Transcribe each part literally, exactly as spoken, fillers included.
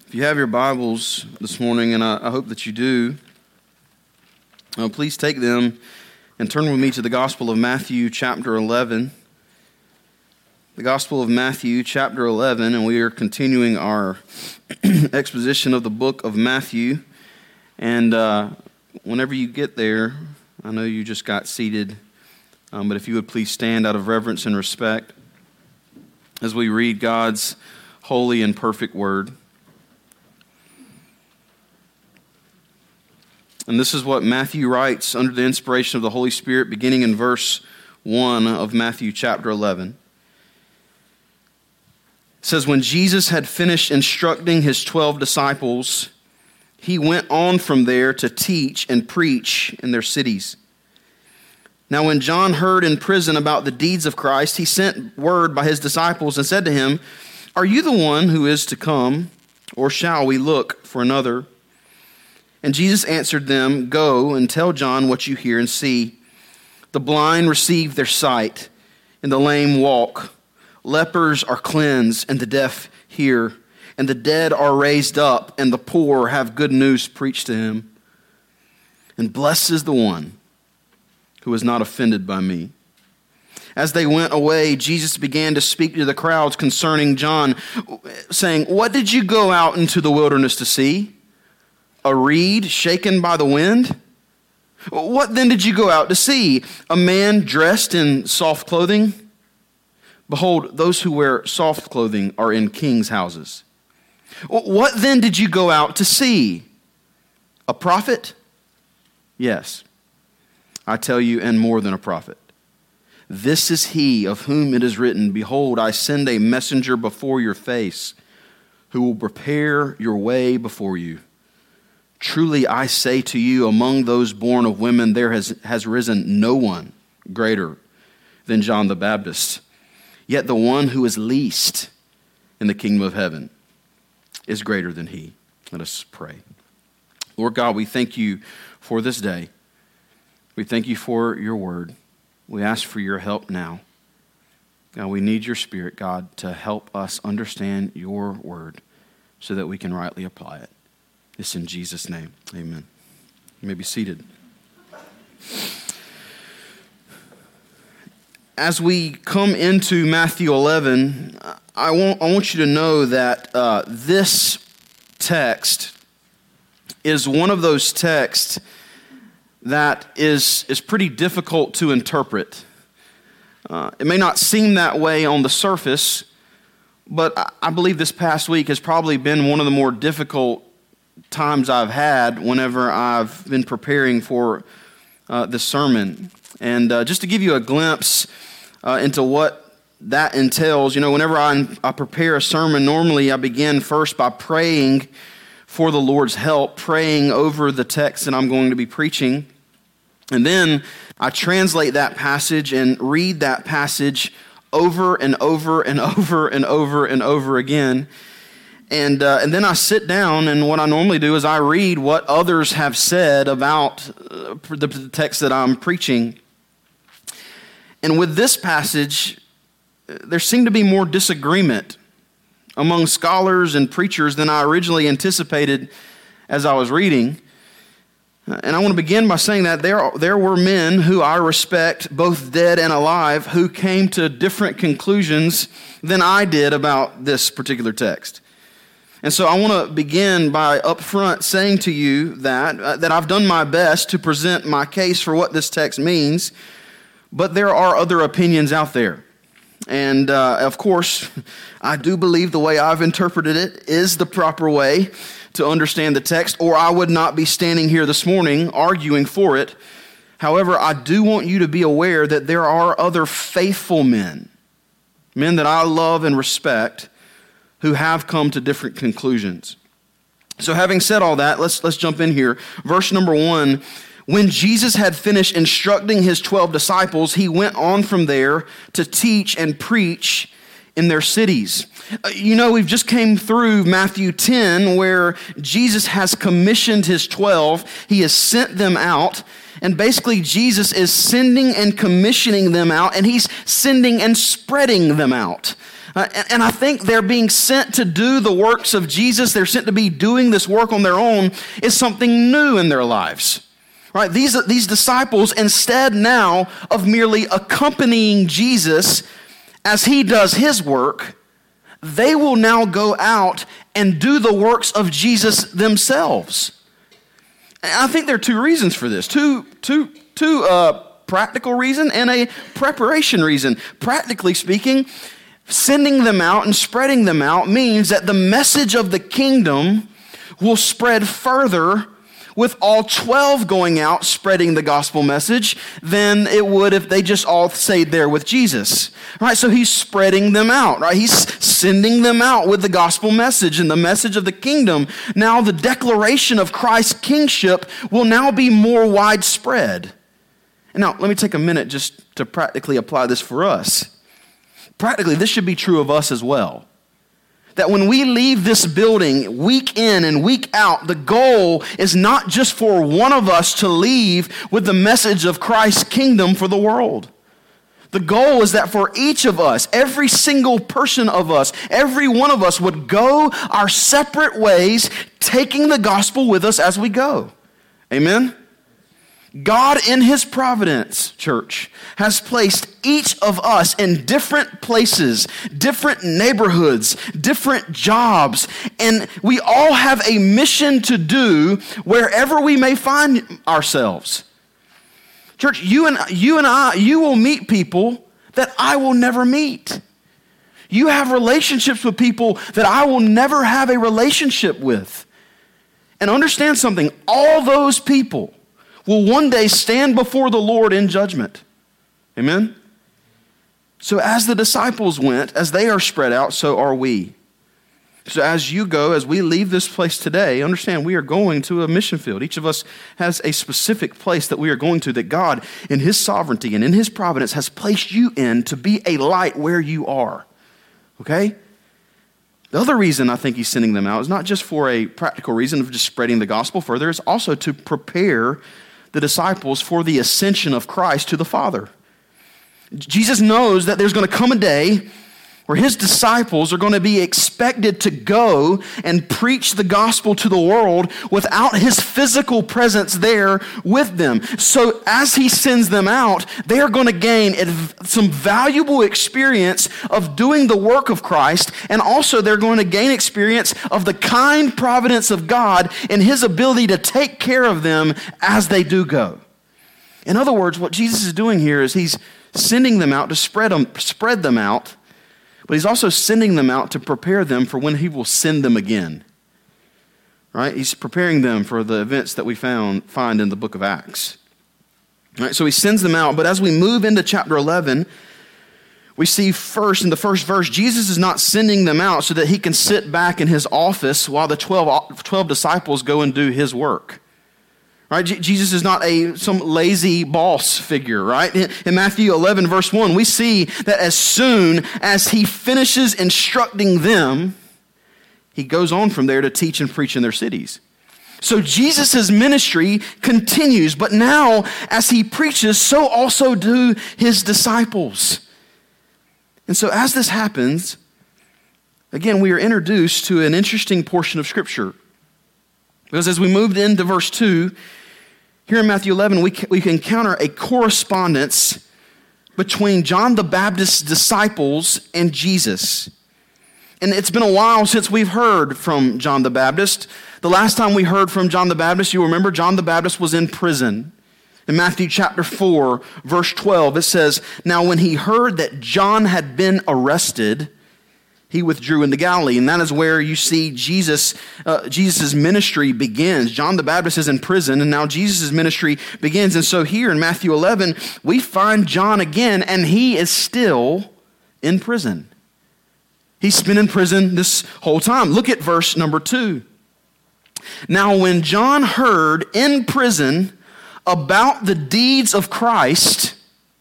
If you have your Bibles this morning, and I, I hope that you do, uh, please take them and turn with me to the Gospel of Matthew, chapter eleven. The Gospel of Matthew, chapter eleven, and we are continuing our exposition of the book of Matthew. And uh, whenever you get there, I know you just got seated, um, but if you would please stand out of reverence and respect as we read God's holy and perfect word. And this is what Matthew writes under the inspiration of the Holy Spirit, beginning in verse one of Matthew chapter eleven. It says, "When Jesus had finished instructing his twelve disciples, he went on from there to teach and preach in their cities. Now when John heard in prison about the deeds of Christ, he sent word by his disciples and said to him, 'Are you the one who is to come, or shall we look for another?' And Jesus answered them, 'Go and tell John what you hear and see. The blind receive their sight, and the lame walk. Lepers are cleansed, and the deaf hear. And the dead are raised up, and the poor have good news preached to him. And blessed is the one who is not offended by me.' As they went away, Jesus began to speak to the crowds concerning John, saying, 'What did you go out into the wilderness to see? A reed shaken by the wind? What then did you go out to see? A man dressed in soft clothing? Behold, those who wear soft clothing are in kings' houses. What then did you go out to see? A prophet? Yes, I tell you, and more than a prophet. This is he of whom it is written, Behold, I send a messenger before your face, who will prepare your way before you. Truly I say to you, among those born of women, there has, has risen no one greater than John the Baptist. Yet the one who is least in the kingdom of heaven is greater than he.'" Let us pray. Lord God, we thank you for this day. We thank you for your word. We ask for your help now. God, we need your Spirit, God, to help us understand your word so that we can rightly apply it. It's in Jesus' name. Amen. You may be seated. As we come into Matthew eleven, I want, I want you to know that uh, this text is one of those texts that is, is pretty difficult to interpret. Uh, it may not seem that way on the surface, but I, I believe this past week has probably been one of the more difficult times I've had whenever I've been preparing for uh, this sermon. And uh, just to give you a glimpse uh, into what that entails, you know, whenever I, I prepare a sermon, normally I begin first by praying for the Lord's help, praying over the text that I'm going to be preaching. And then I translate that passage and read that passage over and over and over and over and over again. And uh, and then I sit down, and what I normally do is I read what others have said about uh, the text that I'm preaching. And with this passage, there seemed to be more disagreement among scholars and preachers than I originally anticipated as I was reading. And I want to begin by saying that there, there were men who I respect, both dead and alive, who came to different conclusions than I did about this particular text. And so I want to begin by up front saying to you that, uh, that I've done my best to present my case for what this text means, but there are other opinions out there. And uh, of course, I do believe the way I've interpreted it is the proper way to understand the text, or I would not be standing here this morning arguing for it. However, I do want you to be aware that there are other faithful men, men that I love and respect, who have come to different conclusions. So having said all that, let's let's jump in here. Verse number one, when Jesus had finished instructing his twelve disciples, he went on from there to teach and preach in their cities. Uh, you know, we've just came through Matthew ten, where Jesus has commissioned his twelve. He has sent them out. And basically, Jesus is sending and commissioning them out, and he's sending and spreading them out. Uh, and, and I think they're being sent to do the works of Jesus. They're sent to be doing this work on their own is something new in their lives. Right? These, these disciples, instead now of merely accompanying Jesus as he does his work, they will now go out and do the works of Jesus themselves. And I think there are two reasons for this. Two, two, two uh, practical reason and a preparation reason. Practically speaking, sending them out and spreading them out means that the message of the kingdom will spread further with all twelve going out spreading the gospel message than it would if they just all stayed there with Jesus. Right? So he's spreading them out, right? He's sending them out with the gospel message and the message of the kingdom. Now the declaration of Christ's kingship will now be more widespread. And now let me take a minute just to practically apply this for us. Practically, this should be true of us as well. That when we leave this building week in and week out, the goal is not just for one of us to leave with the message of Christ's kingdom for the world. The goal is that for each of us, every single person of us, every one of us would go our separate ways, taking the gospel with us as we go. Amen? God in his providence, church, has placed each of us in different places, different neighborhoods, different jobs, and we all have a mission to do wherever we may find ourselves. Church, you and, you and I, you will meet people that I will never meet. You have relationships with people that I will never have a relationship with. And understand something, all those people will one day stand before the Lord in judgment. Amen? So as the disciples went, as they are spread out, so are we. So as you go, as we leave this place today, understand we are going to a mission field. Each of us has a specific place that we are going to, that God, in his sovereignty and in his providence, has placed you in to be a light where you are. Okay? The other reason I think he's sending them out is not just for a practical reason of just spreading the gospel further, it's also to prepare the disciples for the ascension of Christ to the Father. Jesus knows that there's going to come a day where his disciples are going to be expected to go and preach the gospel to the world without his physical presence there with them. So as he sends them out, they are going to gain some valuable experience of doing the work of Christ, and also they're going to gain experience of the kind providence of God and his ability to take care of them as they do go. In other words, what Jesus is doing here is he's sending them out to spread them, spread them out, but he's also sending them out to prepare them for when he will send them again. Right? He's preparing them for the events that we found find in the book of Acts. Right? So he sends them out, but as we move into chapter eleven, we see first in the first verse, Jesus is not sending them out so that he can sit back in his office while the twelve, twelve disciples go and do his work. Right? J- Jesus is not a some lazy boss figure, right? In, in Matthew eleven, verse one, we see that as soon as he finishes instructing them, he goes on from there to teach and preach in their cities. So Jesus' ministry continues, but now as he preaches, so also do his disciples. And so as this happens, again, we are introduced to an interesting portion of Scripture. Because as we moved into verse two, here in Matthew eleven, we, we encounter a correspondence between John the Baptist's disciples and Jesus. And it's been a while since we've heard from John the Baptist. The last time we heard from John the Baptist, you remember John the Baptist was in prison. In Matthew chapter four, verse twelve, it says, "Now when he heard that John had been arrested, he withdrew into Galilee." And that is where you see Jesus, uh, Jesus' ministry begins. John the Baptist is in prison, and now Jesus' ministry begins. And so here in Matthew eleven, we find John again, and he is still in prison. He's been in prison this whole time. Look at verse number two. "Now when John heard in prison about the deeds of Christ,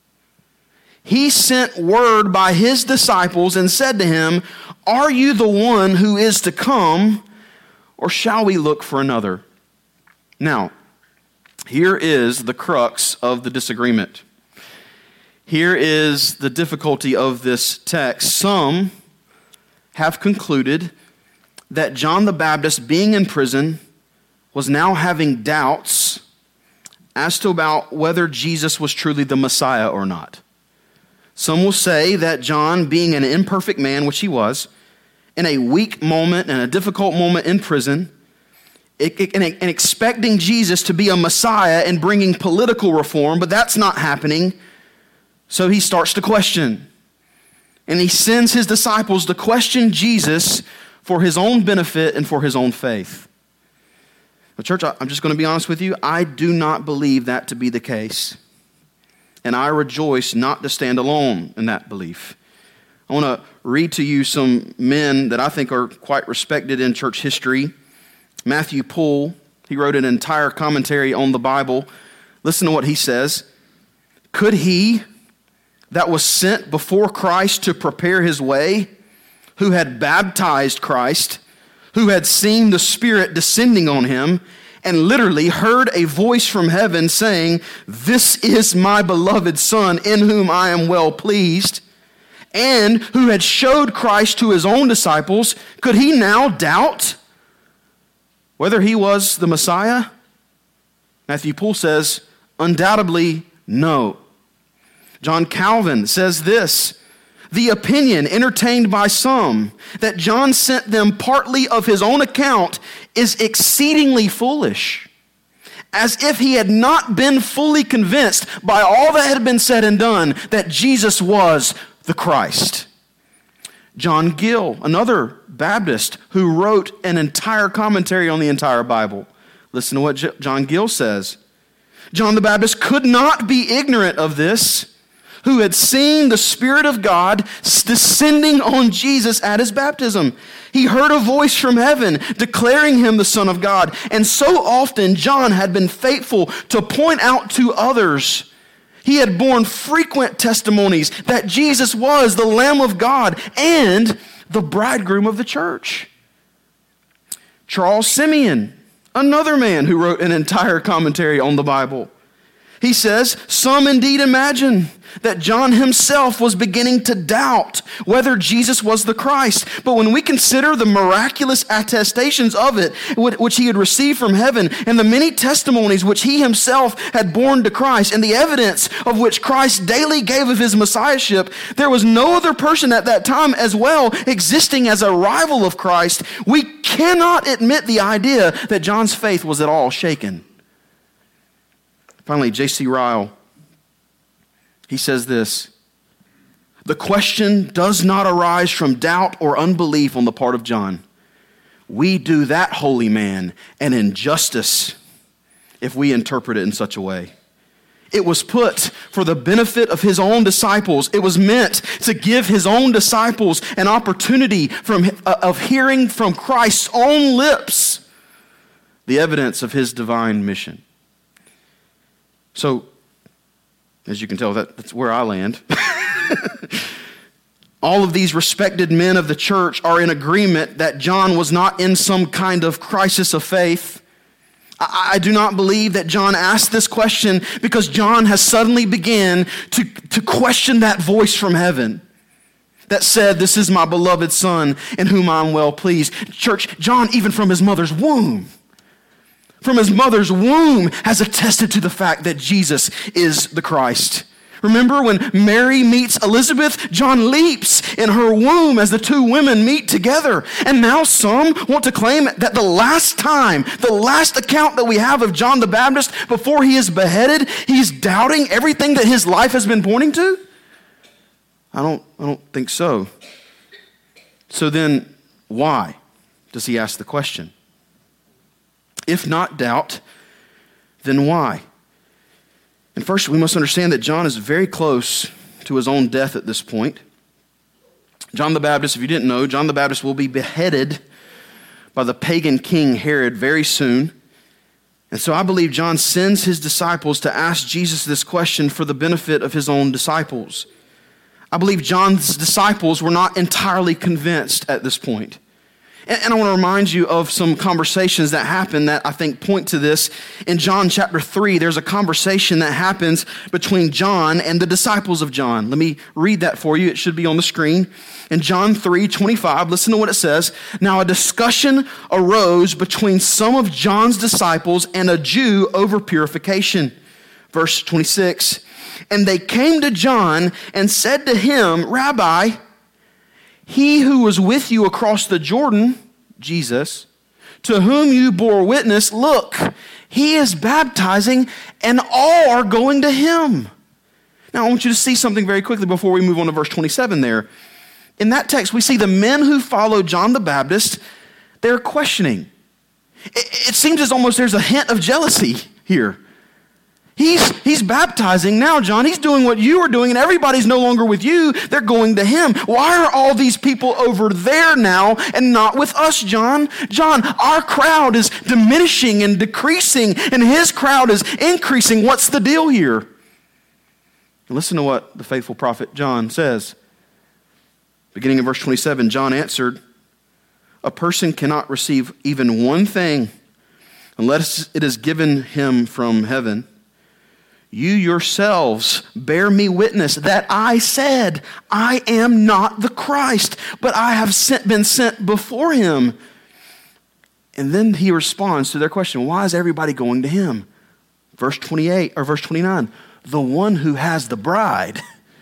he sent word by his disciples and said to him, 'Are you the one who is to come, or shall we look for another?'" Now, here is the crux of the disagreement. Here is the difficulty of this text. Some have concluded that John the Baptist, being in prison, was now having doubts as to about whether Jesus was truly the Messiah or not. Some will say that John, being an imperfect man, which he was, in a weak moment and a difficult moment in prison, and expecting Jesus to be a Messiah and bringing political reform, but that's not happening, so he starts to question. And he sends his disciples to question Jesus for his own benefit and for his own faith. But church, I'm just going to be honest with you. I do not believe that to be the case. And I rejoice not to stand alone in that belief. I want to read to you some men that I think are quite respected in church history. Matthew Poole, he wrote an entire commentary on the Bible. Listen to what he says. Could he that was sent before Christ to prepare his way, who had baptized Christ, who had seen the Spirit descending on him, and literally heard a voice from heaven saying, "This is my beloved Son, in whom I am well pleased," and who had showed Christ to his own disciples, could he now doubt whether he was the Messiah? Matthew Poole says, undoubtedly no. John Calvin says this: the opinion entertained by some that John sent them partly of his own account is exceedingly foolish, as if he had not been fully convinced by all that had been said and done that Jesus was the Christ. John Gill, another Baptist who wrote an entire commentary on the entire Bible. Listen to what John Gill says. John the Baptist could not be ignorant of this, who had seen the Spirit of God descending on Jesus at his baptism. He heard a voice from heaven declaring him the Son of God. And so often John had been faithful to point out to others. He had borne frequent testimonies that Jesus was the Lamb of God and the bridegroom of the church. Charles Simeon, another man who wrote an entire commentary on the Bible. He says, some indeed imagine that John himself was beginning to doubt whether Jesus was the Christ. But when we consider the miraculous attestations of it, which he had received from heaven, and the many testimonies which he himself had borne to Christ, and the evidence of which Christ daily gave of his messiahship, there was no other person at that time as well existing as a rival of Christ. We cannot admit the idea that John's faith was at all shaken. Finally, J C Ryle, he says this: the question does not arise from doubt or unbelief on the part of John. We do that holy man an injustice if we interpret it in such a way. It was put for the benefit of his own disciples. It was meant to give his own disciples an opportunity from, uh, of hearing from Christ's own lips the evidence of his divine mission. So, as you can tell, that, that's where I land. All of these respected men of the church are in agreement that John was not in some kind of crisis of faith. I, I do not believe that John asked this question because John has suddenly began to, to question that voice from heaven that said, "This is my beloved Son in whom I am well pleased." Church, John, even from his mother's womb, from his mother's womb has attested to the fact that Jesus is the Christ. Remember when Mary meets Elizabeth? John leaps in her womb as the two women meet together. And now some want to claim that the last time, the last account that we have of John the Baptist before he is beheaded, he's doubting everything that his life has been pointing to? I don't, I don't think so. So then, why does he ask the question? If not doubt, then why? And first, we must understand that John is very close to his own death at this point. John the Baptist, if you didn't know, John the Baptist will be beheaded by the pagan king Herod very soon. And so I believe John sends his disciples to ask Jesus this question for the benefit of his own disciples. I believe John's disciples were not entirely convinced at this point. And I want to remind you of some conversations that happen that I think point to this. In John chapter three, there's a conversation that happens between John and the disciples of John. Let me read that for you. It should be on the screen. In John three twenty-five, listen to what it says. Now a discussion arose between some of John's disciples and a Jew over purification. Verse twenty-six, and they came to John and said to him, Rabbi, he who was with you across the Jordan, Jesus, to whom you bore witness, look, he is baptizing and all are going to him. Now I want you to see something very quickly before we move on to verse twenty-seven there. In that text, we see the men who followed John the Baptist, they're questioning. It, it seems as almost there's a hint of jealousy here. He's, he's baptizing now, John. He's doing what you are doing, and everybody's no longer with you. They're going to him. Why are all these people over there now and not with us, John? John, our crowd is diminishing and decreasing, and his crowd is increasing. What's the deal here? And listen to what the faithful prophet John says. Beginning in verse twenty-seven, John answered, a person cannot receive even one thing unless it is given him from heaven. You yourselves bear me witness that I said, I am not the Christ, but I have sent, been sent before him. And then he responds to their question, why is everybody going to him? Verse twenty-eight or verse twenty-nine, the one who has the bride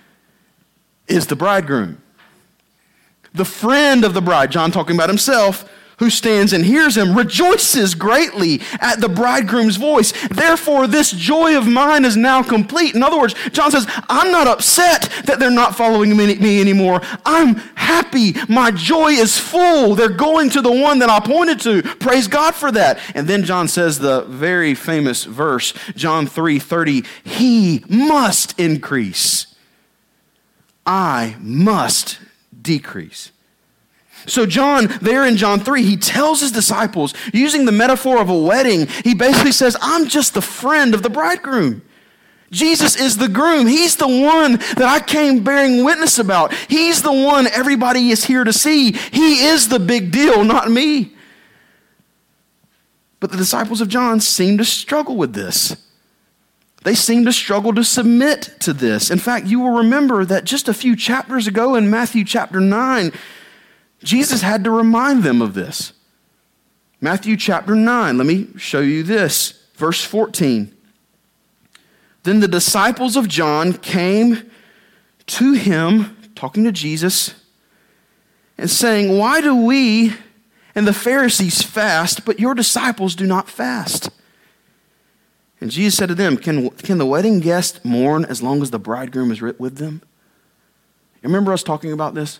is the bridegroom. The friend of the bride, John talking about himself, who stands and hears him, rejoices greatly at the bridegroom's voice. Therefore, this joy of mine is now complete. In other words, John says, I'm not upset that they're not following me, me anymore. I'm happy. My joy is full. They're going to the one that I pointed to. Praise God for that. And then John says the very famous verse, John three thirty, he must increase. I must decrease. So John, there in John three, he tells his disciples, using the metaphor of a wedding, he basically says, I'm just the friend of the bridegroom. Jesus is the groom. He's the one that I came bearing witness about. He's the one everybody is here to see. He is the big deal, not me. But the disciples of John seem to struggle with this. They seem to struggle to submit to this. In fact, you will remember that just a few chapters ago in Matthew chapter nine, Jesus had to remind them of this. Matthew chapter nine, let me show you this. Verse fourteen. Then the disciples of John came to him, talking to Jesus, and saying, why do we and the Pharisees fast, but your disciples do not fast? And Jesus said to them, can, can the wedding guest mourn as long as the bridegroom is with them? You remember us talking about this?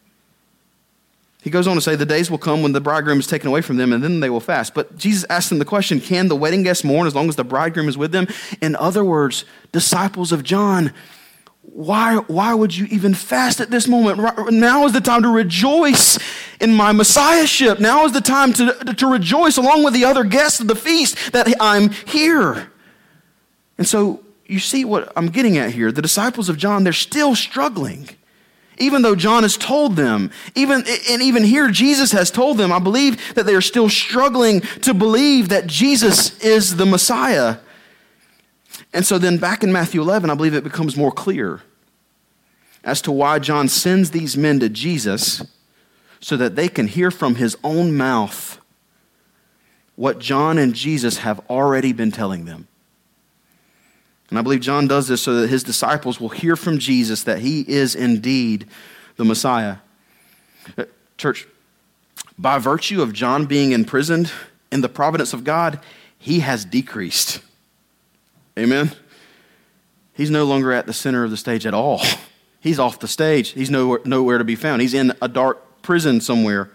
He goes on to say, the days will come when the bridegroom is taken away from them, and then they will fast. But Jesus asked them the question, can the wedding guests mourn as long as the bridegroom is with them? In other words, disciples of John, why, why would you even fast at this moment? Now is the time to rejoice in my messiahship. Now is the time to, to rejoice along with the other guests of the feast that I'm here. And so you see what I'm getting at here. The disciples of John, they're still struggling. Even though John has told them, even and even here Jesus has told them, I believe that they are still struggling to believe that Jesus is the Messiah. And so then back in Matthew eleven, I believe it becomes more clear as to why John sends these men to Jesus so that they can hear from his own mouth what John and Jesus have already been telling them. And I believe John does this so that his disciples will hear from Jesus that he is indeed the Messiah. Church, by virtue of John being imprisoned in the providence of God, he has decreased. Amen? He's no longer at the center of the stage at all. He's off the stage. He's nowhere, nowhere to be found. He's in a dark prison somewhere.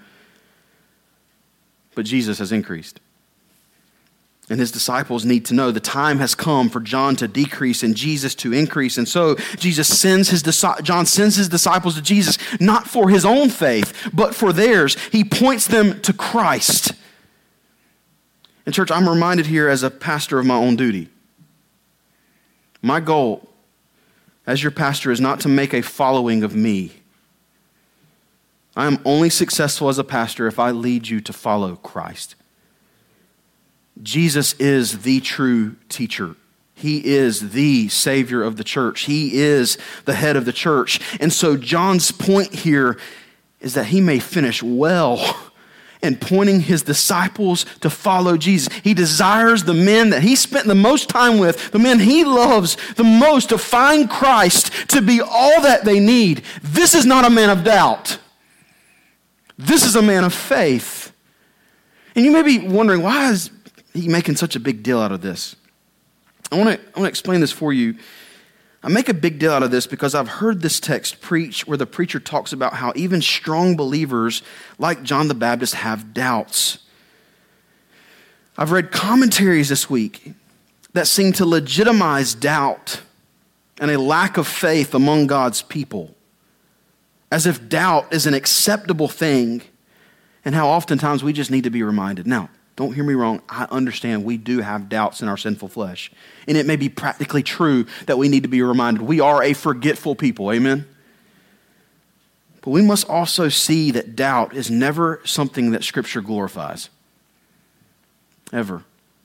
But Jesus has increased. And his disciples need to know the time has come for John to decrease and Jesus to increase. And so Jesus sends his John sends his disciples to Jesus, not for his own faith, but for theirs. He points them to Christ. And church, I'm reminded here as a pastor of my own duty. My goal as your pastor is not to make a following of me. I am only successful as a pastor if I lead you to follow Christ. Jesus is the true teacher. He is the Savior of the church. He is the head of the church. And so John's point here is that he may finish well in pointing his disciples to follow Jesus. He desires the men that he spent the most time with, the men he loves the most, to find Christ to be all that they need. This is not a man of doubt. This is a man of faith. And you may be wondering, why is he making such a big deal out of this? I want to I want to explain this for you. I make a big deal out of this because I've heard this text preached where the preacher talks about how even strong believers like John the Baptist have doubts. I've read commentaries this week that seem to legitimize doubt and a lack of faith among God's people, as if doubt is an acceptable thing, and how oftentimes we just need to be reminded. Now, don't hear me wrong. I understand we do have doubts in our sinful flesh. And it may be practically true that we need to be reminded. We are a forgetful people, amen? But we must also see that doubt is never something that Scripture glorifies. Ever.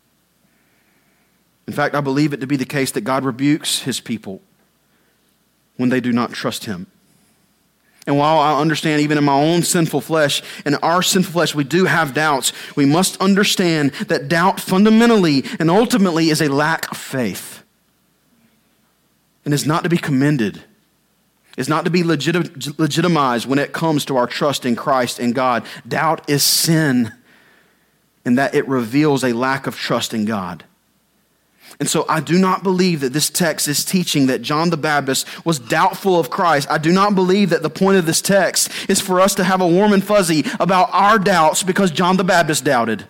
In fact, I believe it to be the case that God rebukes his people when they do not trust him. And while I understand even in my own sinful flesh, in our sinful flesh, we do have doubts, we must understand that doubt fundamentally and ultimately is a lack of faith. And is not to be commended. Is not to be legit- legitimized when it comes to our trust in Christ and God. Doubt is sin, in that it reveals a lack of trust in God. And so I do not believe that this text is teaching that John the Baptist was doubtful of Christ. I do not believe that the point of this text is for us to have a warm and fuzzy about our doubts because John the Baptist doubted.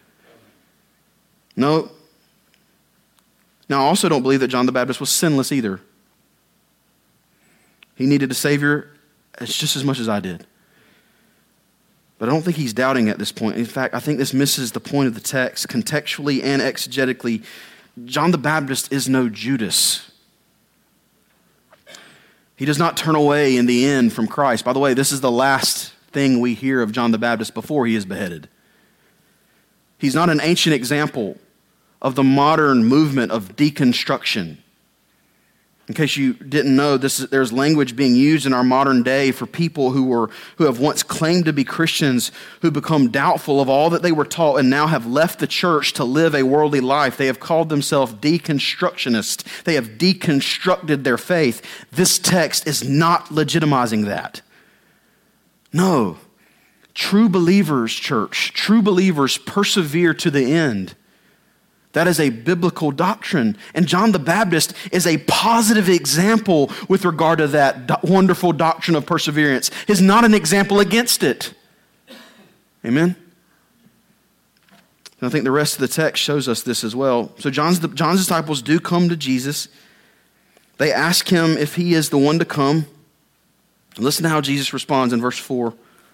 No. Now, I also don't believe that John the Baptist was sinless either. He needed a Savior just as much as I did. But I don't think he's doubting at this point. In fact, I think this misses the point of the text contextually and exegetically. John the Baptist is no Judas. He does not turn away in the end from Christ. By the way, this is the last thing we hear of John the Baptist before he is beheaded. He's not an ancient example of the modern movement of deconstruction. In case you didn't know, this is, there's language being used in our modern day for people who were who have once claimed to be Christians, who become doubtful of all that they were taught and now have left the church to live a worldly life. They have called themselves deconstructionists. They have deconstructed their faith. This text is not legitimizing that. No. True believers, church, true believers persevere to the end. That is a biblical doctrine. And John the Baptist is a positive example with regard to that do- wonderful doctrine of perseverance. He's not an example against it. Amen? And I think the rest of the text shows us this as well. So John's, the, John's disciples do come to Jesus. They ask him if he is the one to come. Listen to how Jesus responds in verse four.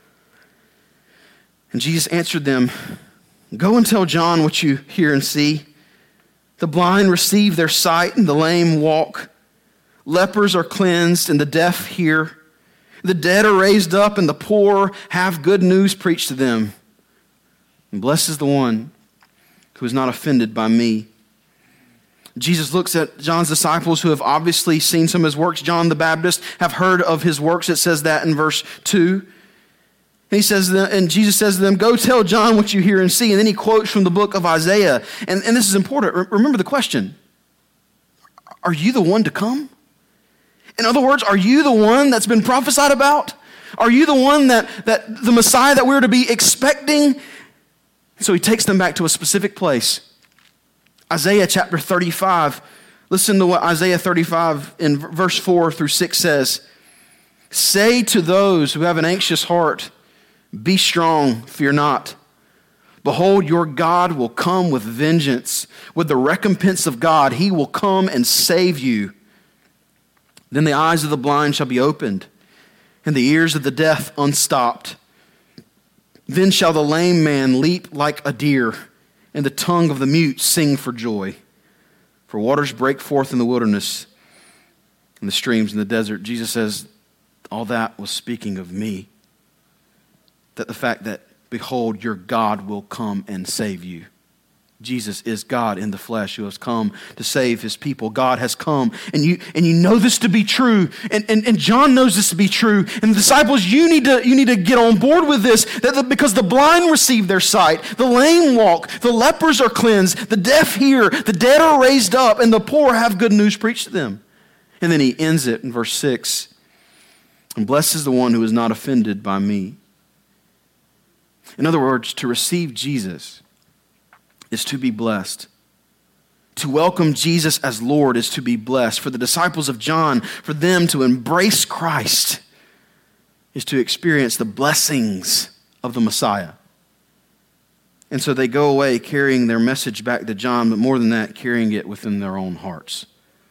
And Jesus answered them, "Go and tell John what you hear and see. The blind receive their sight and the lame walk. Lepers are cleansed and the deaf hear. The dead are raised up and the poor have good news preached to them. And blessed is the one who is not offended by me." Jesus looks at John's disciples who have obviously seen some of his works. John the Baptist have heard of his works. It says that in verse two. And he says, and Jesus says to them, "Go tell John what you hear and see." And then he quotes from the book of Isaiah. And, and this is important. Remember the question. Are you the one to come? In other words, are you the one that's been prophesied about? Are you the one that, that the Messiah that we're to be expecting? So he takes them back to a specific place. Isaiah chapter thirty-five. Listen to what Isaiah thirty-five in verse four through six says. "Say to those who have an anxious heart, be strong, fear not. Behold, your God will come with vengeance. With the recompense of God, he will come and save you. Then the eyes of the blind shall be opened, and the ears of the deaf unstopped. Then shall the lame man leap like a deer, and the tongue of the mute sing for joy. For waters break forth in the wilderness, and the streams in the desert." Jesus says, all that was speaking of me. that the fact that, behold, your God will come and save you. Jesus is God in the flesh who has come to save his people. God has come, and you and you know this to be true, and, and, and John knows this to be true, and the disciples, you need to you need to get on board with this, that the, because the blind receive their sight, the lame walk, the lepers are cleansed, the deaf hear, the dead are raised up, and the poor have good news preached to them. And then he ends it in verse six, and blessed is the one who is not offended by me. In other words, to receive Jesus is to be blessed. To welcome Jesus as Lord is to be blessed. For the disciples of John, for them to embrace Christ is to experience the blessings of the Messiah. And so they go away carrying their message back to John, but more than that, carrying it within their own hearts.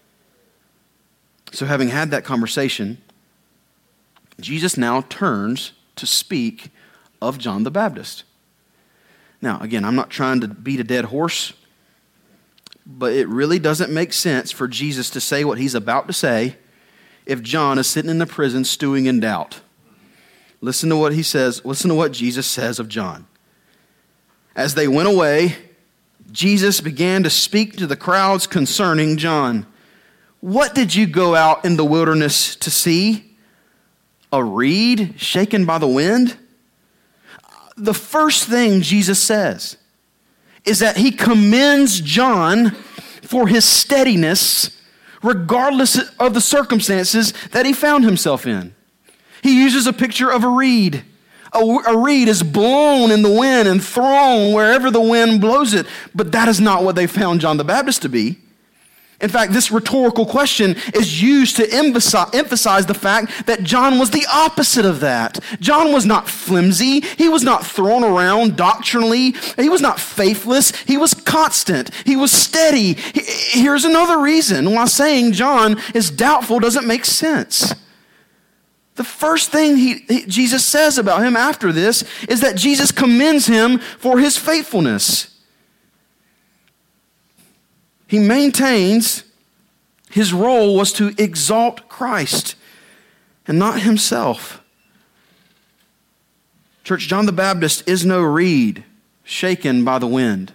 So having had that conversation, Jesus now turns to speak of John the Baptist. Now, again, I'm not trying to beat a dead horse, but it really doesn't make sense for Jesus to say what he's about to say if John is sitting in the prison stewing in doubt. Listen to what he says. Listen to what Jesus says of John. As they went away, Jesus began to speak to the crowds concerning John. What did you go out in the wilderness to see? A reed shaken by the wind? The first thing Jesus says is that he commends John for his steadiness regardless of the circumstances that he found himself in. He uses a picture of a reed. A, a reed is blown in the wind and thrown wherever the wind blows it, but that is not what they found John the Baptist to be. In fact, this rhetorical question is used to emphasize the fact that John was the opposite of that. John was not flimsy. He was not thrown around doctrinally. He was not faithless. He was constant. He was steady. Here's another reason why saying John is doubtful doesn't make sense. The first thing he, he, Jesus says about him after this is that Jesus commends him for his faithfulness. He maintains his role was to exalt Christ and not himself. Church, John the Baptist is no reed shaken by the wind.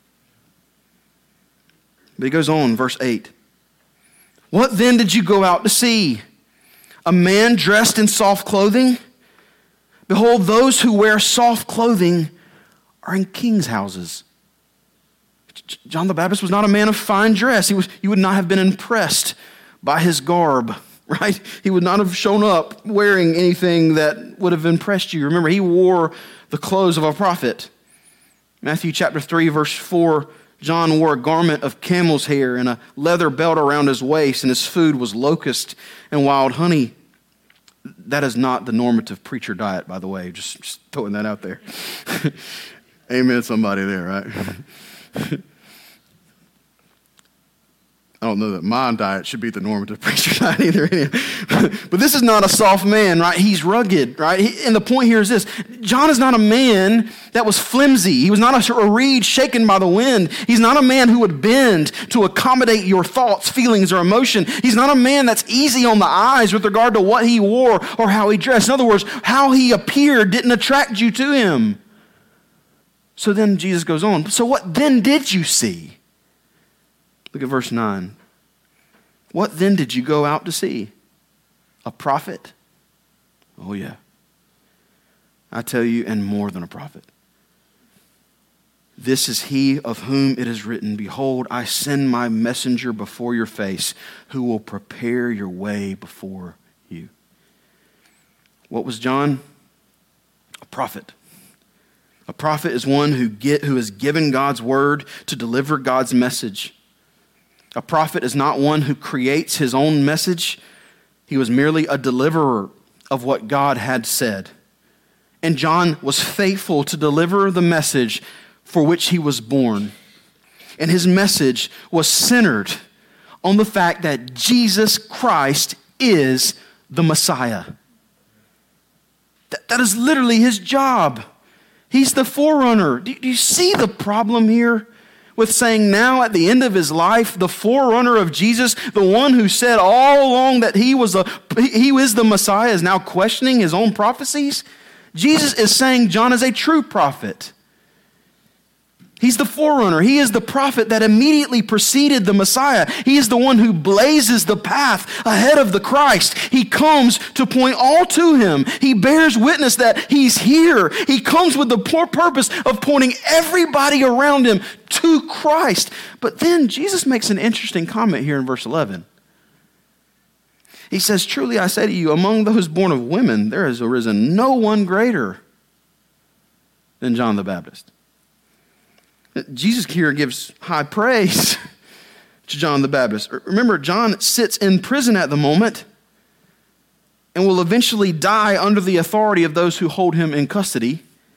But he goes on, verse eight. What then did you go out to see? A man dressed in soft clothing? Behold, those who wear soft clothing are in kings' houses. John the Baptist was not a man of fine dress. He was, you would not have been impressed by his garb, right? He would not have shown up wearing anything that would have impressed you. Remember, he wore the clothes of a prophet. Matthew chapter three, verse four, John wore a garment of camel's hair and a leather belt around his waist, and his food was locust and wild honey. That is not the normative preacher diet, by the way. Just, just throwing that out there. Amen, somebody there, right? I don't know that my diet should be the normative preacher diet either. But this is not a soft man, right? He's rugged, right? He, and the point here is this. John is not a man that was flimsy. He was not a, a reed shaken by the wind. He's not a man who would bend to accommodate your thoughts, feelings, or emotion. He's not a man that's easy on the eyes with regard to what he wore or how he dressed. In other words, how he appeared didn't attract you to him. So then Jesus goes on. So what then did you see? Look at verse nine. What then did you go out to see? A prophet? Oh yeah. I tell you, and more than a prophet. This is he of whom it is written, behold, I send my messenger before your face, who will prepare your way before you. What was John? A prophet. A prophet is one who get who is given God's word to deliver God's message. A prophet is not one who creates his own message. He was merely a deliverer of what God had said. And John was faithful to deliver the message for which he was born. And his message was centered on the fact that Jesus Christ is the Messiah. That, that is literally his job. He's the forerunner. Do, do you see the problem here with saying now at the end of his life, the forerunner of Jesus, the one who said all along that he was a he is the Messiah, is now questioning his own prophecies? Jesus is saying John is a true prophet. He's the forerunner. He is the prophet that immediately preceded the Messiah. He is the one who blazes the path ahead of the Christ. He comes to point all to him. He bears witness that he's here. He comes with the poor purpose of pointing everybody around him to Christ. But then Jesus makes an interesting comment here in verse eleven. He says, truly I say to you, among those born of women, there has arisen no one greater than John the Baptist. Jesus here gives high praise to John the Baptist. Remember, John sits in prison at the moment and will eventually die under the authority of those who hold him in custody.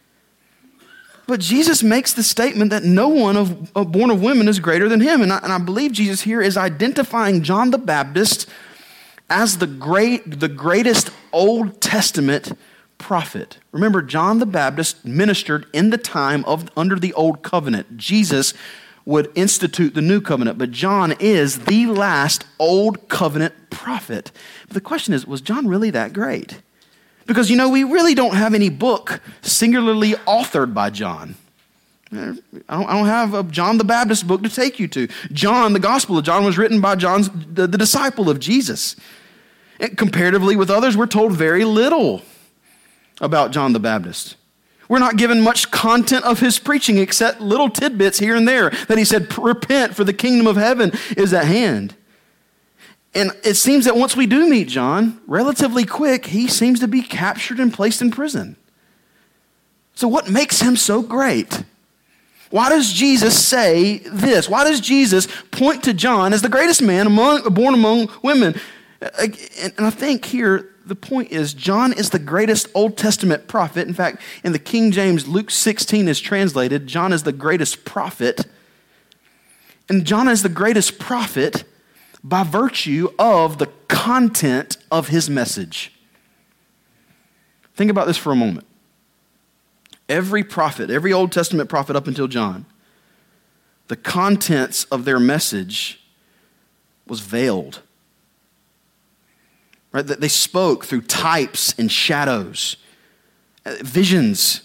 But Jesus makes the statement that no one of, of born of women is greater than him. And I, and I believe Jesus here is identifying John the Baptist as the great, the greatest Old Testament prophet. Remember, John the Baptist ministered in the time of under the Old Covenant. Jesus would institute the New Covenant, but John is the last Old Covenant prophet. But the question is, was John really that great? Because, you know, we really don't have any book singularly authored by John. I don't, I don't have a John the Baptist book to take you to. John, the Gospel of John, was written by John's the, the disciple of Jesus. And comparatively with others, we're told very little about John the Baptist. We're not given much content of his preaching except little tidbits here and there that he said, repent for the kingdom of heaven is at hand. And it seems that once we do meet John, relatively quick, he seems to be captured and placed in prison. So what makes him so great? Why does Jesus say this? Why does Jesus point to John as the greatest man among, born among women? And I think here, the point is, John is the greatest Old Testament prophet. In fact, in the King James, Luke sixteen is translated, John is the greatest prophet. And John is the greatest prophet by virtue of the content of his message. Think about this for a moment. Every prophet, every Old Testament prophet up until John, the contents of their message was veiled. Right? They spoke through types and shadows, visions,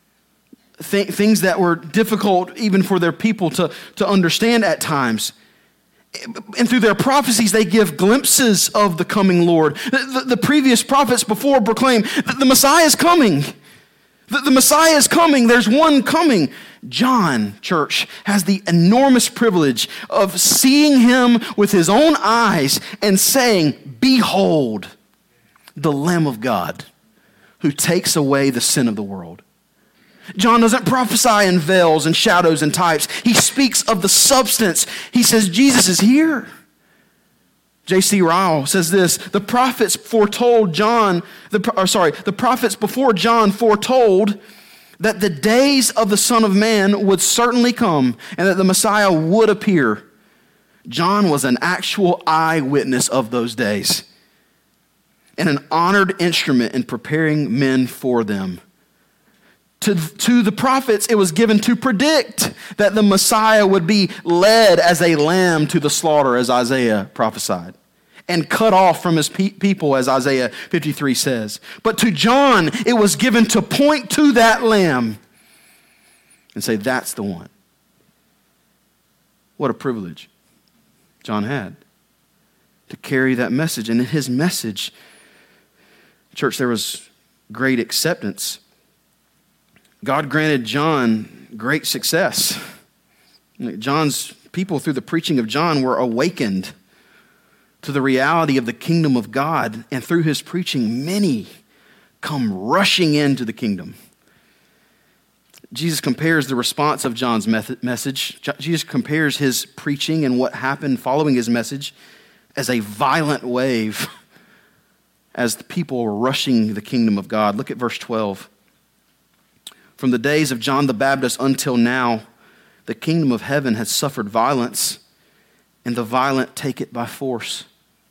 th- things that were difficult even for their people to, to understand at times. And through their prophecies, they give glimpses of the coming Lord. The, the, the previous prophets before proclaimed that the Messiah is coming. The, the Messiah is coming. There's one coming. John, church, has the enormous privilege of seeing him with his own eyes and saying, behold, the Lamb of God who takes away the sin of the world. John doesn't prophesy in veils and shadows and types. He speaks of the substance. He says, Jesus is here. J C Ryle says this, the prophets foretold John, the, or sorry, the prophets before John foretold that the days of the Son of Man would certainly come and that the Messiah would appear. John was an actual eyewitness of those days and an honored instrument in preparing men for them. To, to the prophets, it was given to predict that the Messiah would be led as a lamb to the slaughter, as Isaiah prophesied, and cut off from his pe- people, as Isaiah fifty-three says. But to John, it was given to point to that lamb and say, that's the one. What a privilege John had to carry that message. And in his message, church, there was great acceptance. God granted John great success. John's people, through the preaching of John, were awakened to the reality of the kingdom of God. And through his preaching, many come rushing into the kingdom. Jesus compares the response of John's message. Jesus compares his preaching and what happened following his message as a violent wave as the people were rushing the kingdom of God. Look at verse twelve. From the days of John the Baptist until now, the kingdom of heaven has suffered violence, and the violent take it by force.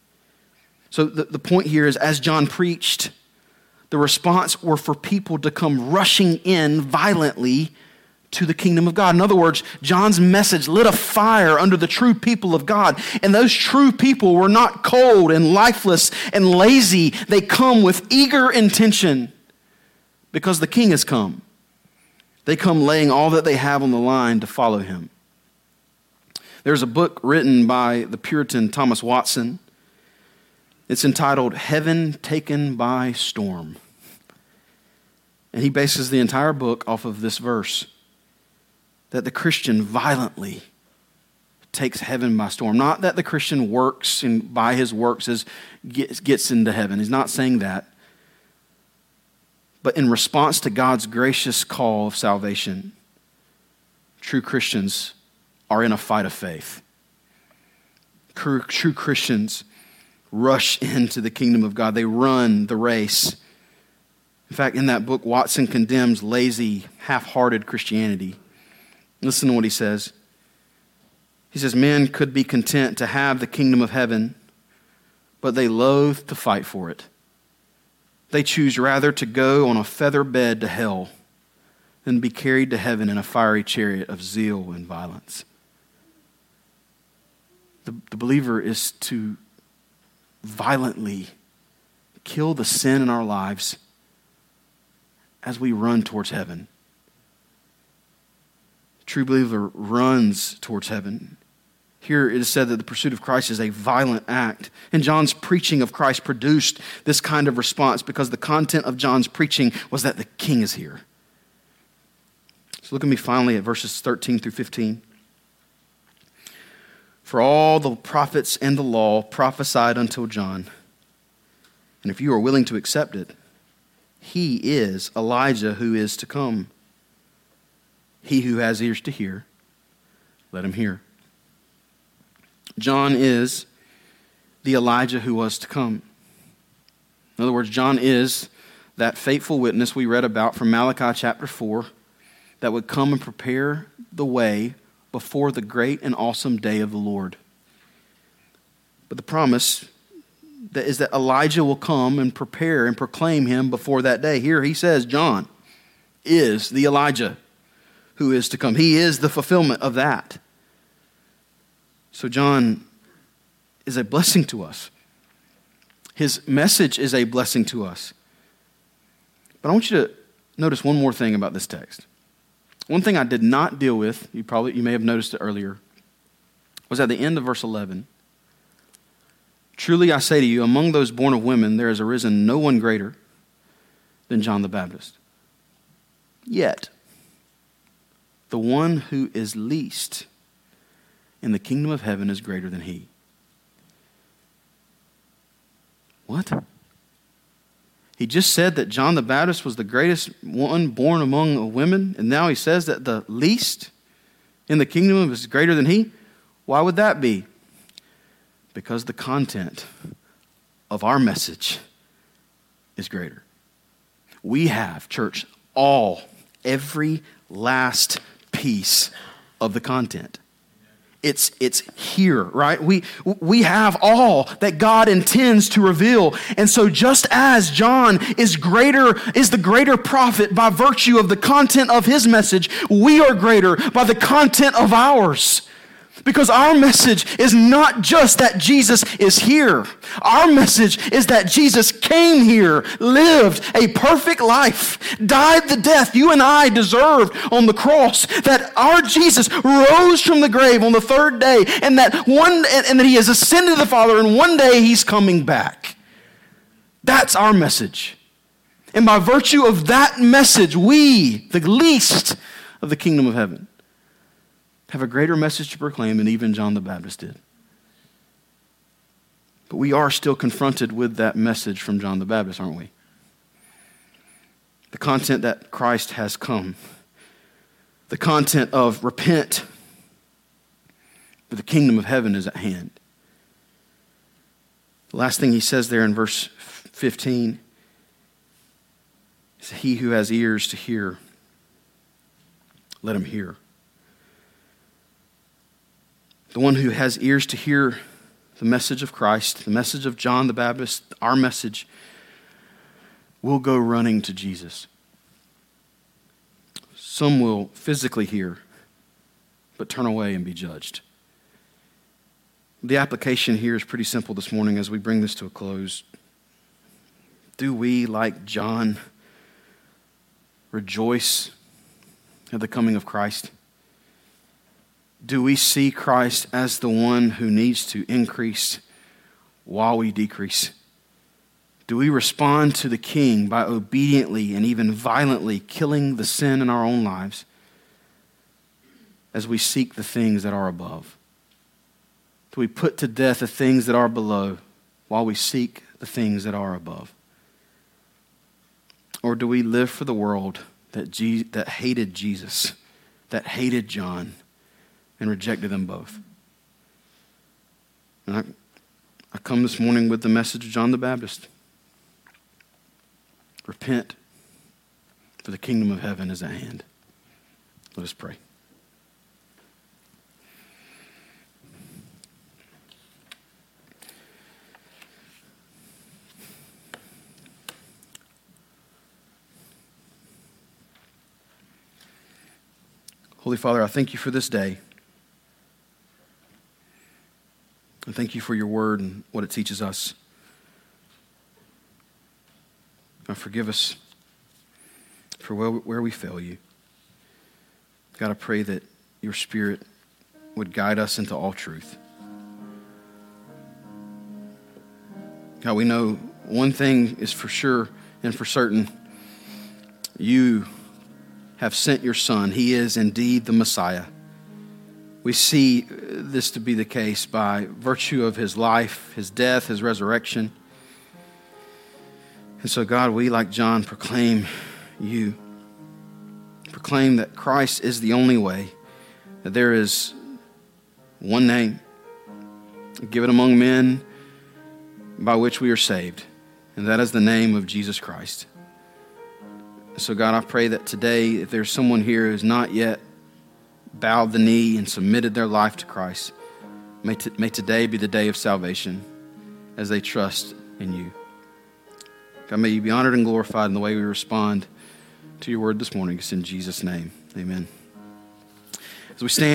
So the, the point here is, as John preached, the response were for people to come rushing in violently to the kingdom of God. In other words, John's message lit a fire under the true people of God. And those true people were not cold and lifeless and lazy. They come with eager intention because the king has come. They come laying all that they have on the line to follow him. There's a book written by the Puritan Thomas Watson. It's entitled Heaven Taken by Storm. And he bases the entire book off of this verse, that the Christian violently takes heaven by storm. Not that the Christian works and by his works is, gets, gets into heaven. He's not saying that. But in response to God's gracious call of salvation, true Christians are in a fight of faith. True, true Christians rush into the kingdom of God. They run the race. In fact, in that book, Watson condemns lazy, half-hearted Christianity. Listen to what he says. He says, men could be content to have the kingdom of heaven, but they loathe to fight for it. They choose rather to go on a feather bed to hell than be carried to heaven in a fiery chariot of zeal and violence. The, the believer is to violently kill the sin in our lives as we run towards heaven. The true believer runs towards heaven. Here it is said that the pursuit of Christ is a violent act. And John's preaching of Christ produced this kind of response because the content of John's preaching was that the king is here. So look at me finally at verses thirteen through fifteen. For all the prophets and the law prophesied until John. And if you are willing to accept it, he is Elijah who is to come. He who has ears to hear, let him hear. John is the Elijah who was to come. In other words, John is that faithful witness we read about from Malachi chapter four that would come and prepare the way before the great and awesome day of the Lord. But the promise that is that Elijah will come and prepare and proclaim him before that day. Here he says John is the Elijah who is to come. He is the fulfillment of that. So John is a blessing to us. His message is a blessing to us. But I want you to notice one more thing about this text. One thing I did not deal with, you probably you may have noticed it earlier, was at the end of verse eleven. Truly I say to you, among those born of women, there has arisen no one greater than John the Baptist. Yet, the one who is least in the kingdom of heaven is greater than he. What? He just said that John the Baptist was the greatest one born among women, and now he says that the least in the kingdom is greater than he? Why would that be? Because the content of our message is greater. We have, church, all, every last piece of the content. It's it's here, right? We we have all that God intends to reveal. And so just as John is greater, is the greater prophet by virtue of the content of his message, we are greater by the content of ours. Because our message is not just that Jesus is here. Our message is that Jesus came here, lived a perfect life, died the death you and I deserved on the cross, that our Jesus rose from the grave on the third day, and that one and that he has ascended to the Father, and one day he's coming back. That's our message. And by virtue of that message, we, the least of the kingdom of heaven, have a greater message to proclaim than even John the Baptist did. But we are still confronted with that message from John the Baptist, aren't we? The content that Christ has come. The content of repent, for the kingdom of heaven is at hand. The last thing he says there in verse fifteen is, he who has ears to hear, let him hear. The one who has ears to hear the message of Christ, the message of John the Baptist, our message, will go running to Jesus. Some will physically hear, but turn away and be judged. The application here is pretty simple this morning as we bring this to a close. Do we, like John, rejoice at the coming of Christ? Do we see Christ as the one who needs to increase while we decrease? Do we respond to the King by obediently and even violently killing the sin in our own lives as we seek the things that are above? Do we put to death the things that are below while we seek the things that are above? Or do we live for the world that Je- that hated Jesus, that hated John, and rejected them both? And I, I come this morning with the message of John the Baptist. Repent, for the kingdom of heaven is at hand. Let us pray. Holy Father, I thank you for this day. I thank you for your word and what it teaches us. God, forgive us for where, where we fail you. God, I pray that your Spirit would guide us into all truth. God, we know one thing is for sure and for certain. You have sent your Son. He is indeed the Messiah. We see this to be the case by virtue of his life, his death, his resurrection. And so, God, we, like John, proclaim you. Proclaim that Christ is the only way, that there is one name given among men by which we are saved, and that is the name of Jesus Christ. So, God, I pray that today, if there's someone here who's not yet bowed the knee and submitted their life to Christ, may, t- may today be the day of salvation as they trust in you. God, may you be honored and glorified in the way we respond to your word this morning. It's in Jesus' name. Amen. As we stand